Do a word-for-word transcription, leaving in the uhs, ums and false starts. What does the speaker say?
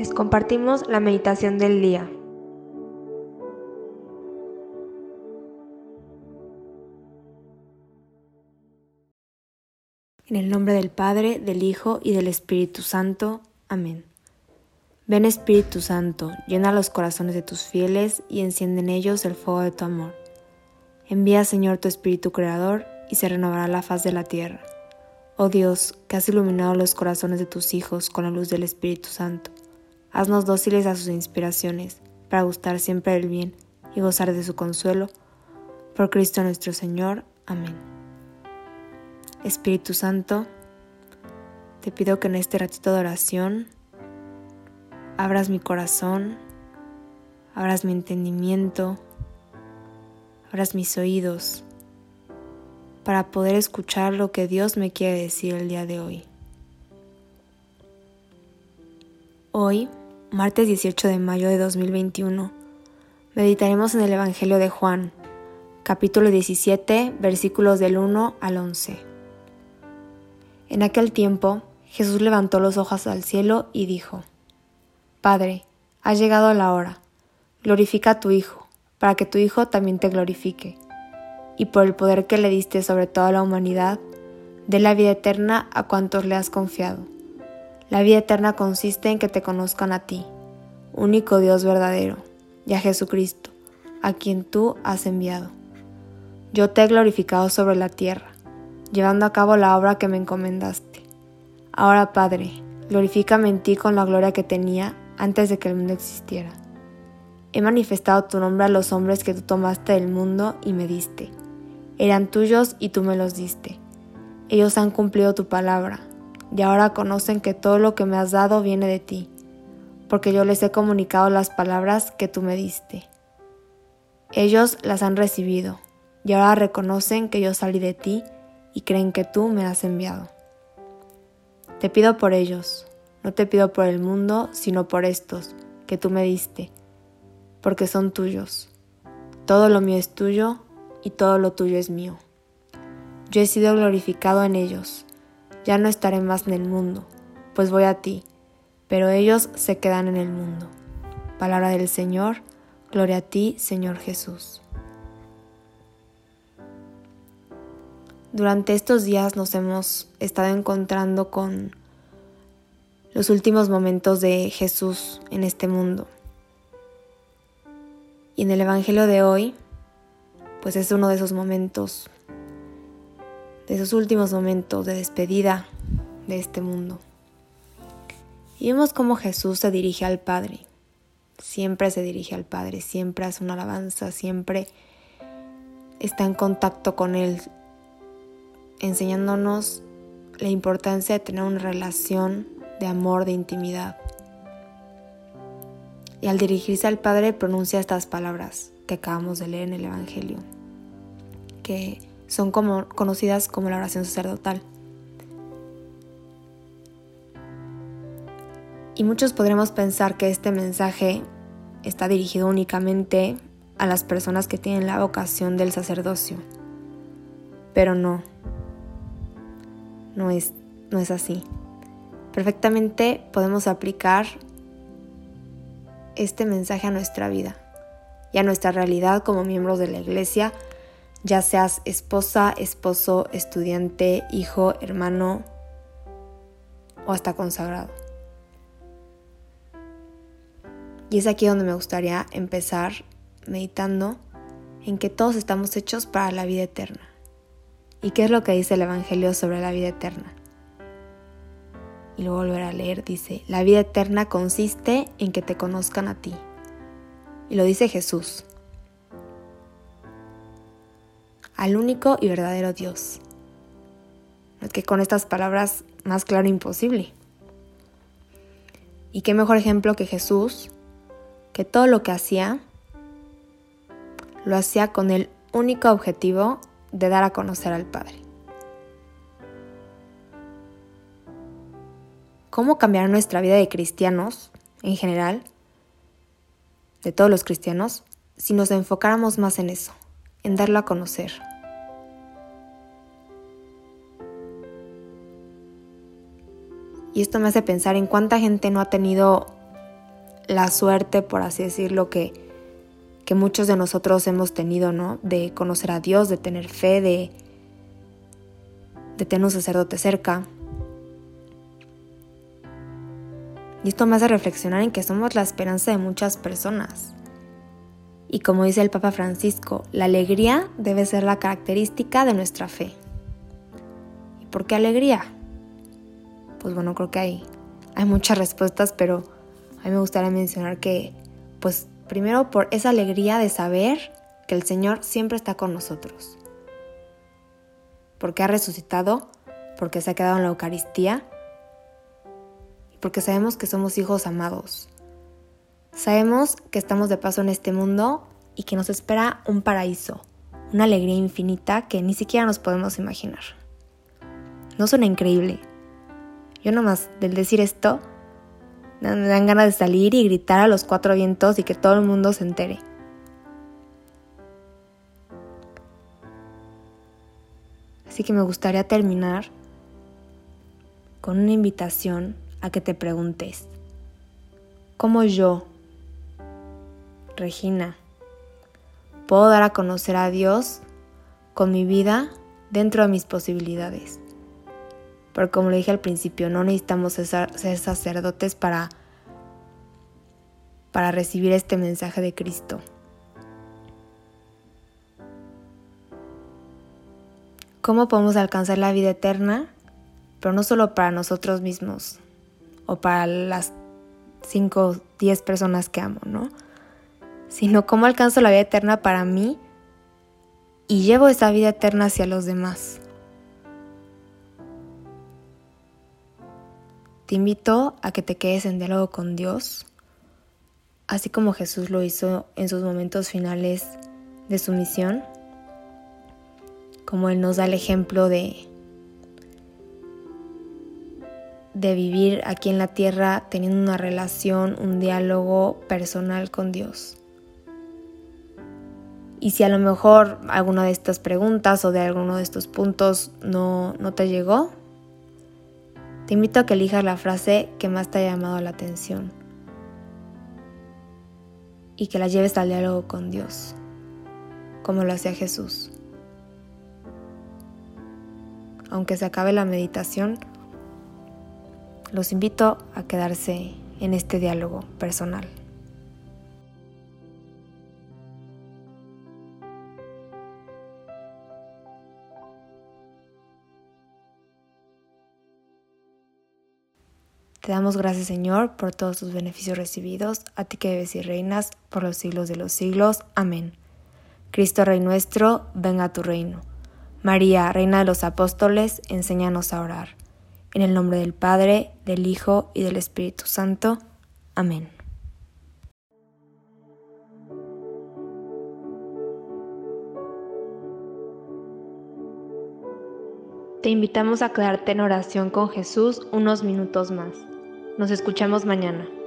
Les compartimos la meditación del día. En el nombre del Padre, del Hijo y del Espíritu Santo. Amén. Ven Espíritu Santo, llena los corazones de tus fieles y enciende en ellos el fuego de tu amor. Envía, Señor, tu Espíritu Creador y se renovará la faz de la tierra. Oh Dios, que has iluminado los corazones de tus hijos con la luz del Espíritu Santo, haznos dóciles a sus inspiraciones, para gustar siempre del bien y gozar de su consuelo. Por Cristo nuestro Señor. Amén. Espíritu Santo, te pido que en este ratito de oración abras mi corazón, abras mi entendimiento, abras mis oídos, para poder escuchar lo que Dios me quiere decir el día de hoy. Hoy, martes dieciocho de mayo de dos mil veintiuno, meditaremos en el Evangelio de Juan, capítulo diecisiete, versículos del uno al once. En aquel tiempo, Jesús levantó los ojos al cielo y dijo: Padre, ha llegado la hora, glorifica a tu Hijo, para que tu Hijo también te glorifique, y por el poder que le diste sobre toda la humanidad, dé la vida eterna a cuantos le has confiado. La vida eterna consiste en que te conozcan a ti, único Dios verdadero, y a Jesucristo, a quien tú has enviado. Yo te he glorificado sobre la tierra, llevando a cabo la obra que me encomendaste. Ahora, Padre, glorifícame en ti con la gloria que tenía antes de que el mundo existiera. He manifestado tu nombre a los hombres que tú tomaste del mundo y me diste. Eran tuyos y tú me los diste. Ellos han cumplido tu palabra, y ahora conocen que todo lo que me has dado viene de ti, porque yo les he comunicado las palabras que tú me diste. Ellos las han recibido, y ahora reconocen que yo salí de ti y creen que tú me has enviado. Te pido por ellos, no te pido por el mundo, sino por estos, que tú me diste, porque son tuyos. Todo lo mío es tuyo, y todo lo tuyo es mío. Yo he sido glorificado en ellos. Ya no estaré más en el mundo, pues voy a ti, pero ellos se quedan en el mundo. Palabra del Señor, gloria a ti, Señor Jesús. Durante estos días nos hemos estado encontrando con los últimos momentos de Jesús en este mundo. Y en el Evangelio de hoy, pues es uno de esos momentos, de esos últimos momentos de despedida de este mundo. Y vemos cómo Jesús se dirige al Padre. Siempre se dirige al Padre, siempre hace una alabanza, siempre está en contacto con Él, enseñándonos la importancia de tener una relación de amor, de intimidad. Y al dirigirse al Padre pronuncia estas palabras que acabamos de leer en el Evangelio, que son como, conocidas como la oración sacerdotal. Y muchos podremos pensar que este mensaje está dirigido únicamente a las personas que tienen la vocación del sacerdocio, pero no, no es, no es así. Perfectamente podemos aplicar este mensaje a nuestra vida y a nuestra realidad como miembros de la Iglesia, ya seas esposa, esposo, estudiante, hijo, hermano o hasta consagrado. Y es aquí donde me gustaría empezar meditando en que todos estamos hechos para la vida eterna. ¿Y qué es lo que dice el Evangelio sobre la vida eterna? Y luego volver a leer, dice: la vida eterna consiste en que te conozcan a ti. Y lo dice Jesús, al único y verdadero Dios. Es que con estas palabras, más claro imposible. Y qué mejor ejemplo que Jesús, que todo lo que hacía, lo hacía con el único objetivo de dar a conocer al Padre. ¿Cómo cambiar nuestra vida de cristianos, en general, de todos los cristianos, si nos enfocáramos más en eso, en darlo a conocer? Y esto me hace pensar en cuánta gente no ha tenido la suerte, por así decirlo, que, que muchos de nosotros hemos tenido, ¿no? De conocer a Dios, de tener fe, de, de tener un sacerdote cerca. Y esto me hace reflexionar en que somos la esperanza de muchas personas. Y como dice el Papa Francisco, la alegría debe ser la característica de nuestra fe. ¿Y por qué alegría? Pues bueno, creo que hay, hay muchas respuestas, pero a mí me gustaría mencionar que, pues primero por esa alegría de saber que el Señor siempre está con nosotros. Porque ha resucitado, porque se ha quedado en la Eucaristía, y porque sabemos que somos hijos amados. Sabemos que estamos de paso en este mundo y que nos espera un paraíso, una alegría infinita que ni siquiera nos podemos imaginar. ¿No suena increíble? Yo nomás, del decir esto, me dan ganas de salir y gritar a los cuatro vientos y que todo el mundo se entere. Así que me gustaría terminar con una invitación a que te preguntes, ¿cómo yo, Regina, puedo dar a conocer a Dios con mi vida dentro de mis posibilidades? Pero como le dije al principio, no necesitamos ser sacerdotes para, para recibir este mensaje de Cristo. ¿Cómo podemos alcanzar la vida eterna? Pero no solo para nosotros mismos o para las cinco o diez personas que amo, ¿no? Sino cómo alcanzo la vida eterna para mí y llevo esa vida eterna hacia los demás. Te invito a que te quedes en diálogo con Dios, así como Jesús lo hizo en sus momentos finales de su misión, como Él nos da el ejemplo de, de vivir aquí en la tierra teniendo una relación, un diálogo personal con Dios. Y si a lo mejor alguna de estas preguntas o de alguno de estos puntos no, no te llegó, te invito a que elijas la frase que más te haya llamado la atención y que la lleves al diálogo con Dios, como lo hacía Jesús. Aunque se acabe la meditación, los invito a quedarse en este diálogo personal. Te damos gracias, Señor, por todos tus beneficios recibidos, a ti que vives y reinas por los siglos de los siglos. Amén. Cristo, Rey nuestro, venga a tu reino. María, Reina de los Apóstoles, enséñanos a orar. En el nombre del Padre, del Hijo y del Espíritu Santo. Amén. Te invitamos a quedarte en oración con Jesús unos minutos más. Nos escuchamos mañana.